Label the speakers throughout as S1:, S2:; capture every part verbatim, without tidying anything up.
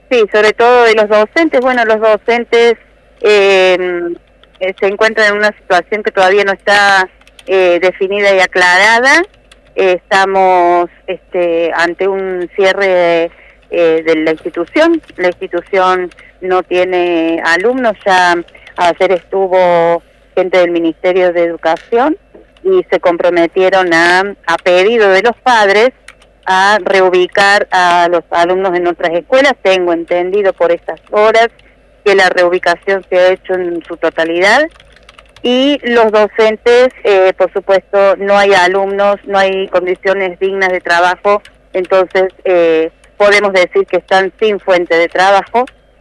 S1: Sí, sobre todo de los docentes. Bueno, los docentes eh, eh, se encuentran en una situación que todavía no está eh, definida y aclarada. Eh, estamos este, ante un cierre eh, de la institución. La institución no tiene alumnos. Ya ayer estuvo gente del Ministerio de Educación y se comprometieron a, a pedido de los padres a reubicar a los alumnos en otras escuelas. Tengo entendido por estas horas que la reubicación se ha hecho en su totalidad. Y los docentes, eh, por supuesto, no hay alumnos, no hay condiciones dignas de trabajo, entonces eh, podemos decir que están sin fuente de trabajo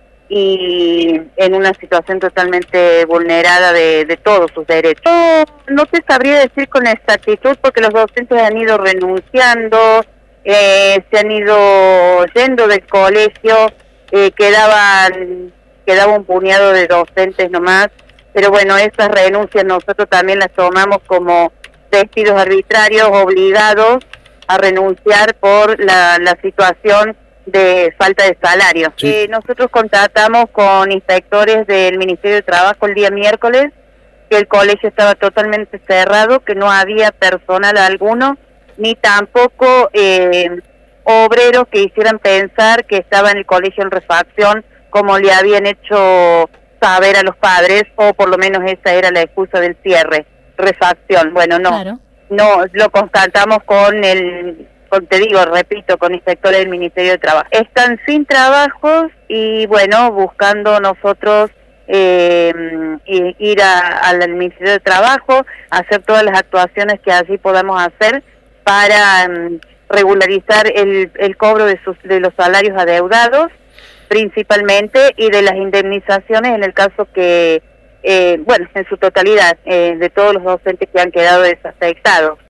S1: y en una situación totalmente vulnerada de, de todos sus derechos. No, no te sabría decir con exactitud porque los docentes han ido renunciando, eh, se han ido yendo del colegio, eh, quedaban quedaba un puñado de docentes nomás. Pero bueno, esas renuncias nosotros también las tomamos como despidos arbitrarios, obligados a renunciar por la, la situación de falta de salario. Sí. Eh, nosotros contratamos con inspectores del Ministerio de Trabajo el día miércoles, que el colegio estaba totalmente cerrado, que no había personal alguno, ni tampoco eh, obreros que hicieran pensar que estaba en el colegio en refacción, como le habían hecho saber a los padres, o por lo menos esa era la excusa del cierre, refacción. Bueno, no, claro. no lo constatamos con el, con, te digo, repito, con inspectores del Ministerio de Trabajo. Están sin trabajos y bueno, buscando nosotros eh, ir a, al Ministerio de Trabajo, hacer todas las actuaciones que allí podamos hacer para um, regularizar el, el cobro de, sus, de los salarios adeudados, principalmente, y de las indemnizaciones en el caso que, eh, bueno, en su totalidad, eh, de todos los docentes que han quedado desafectados.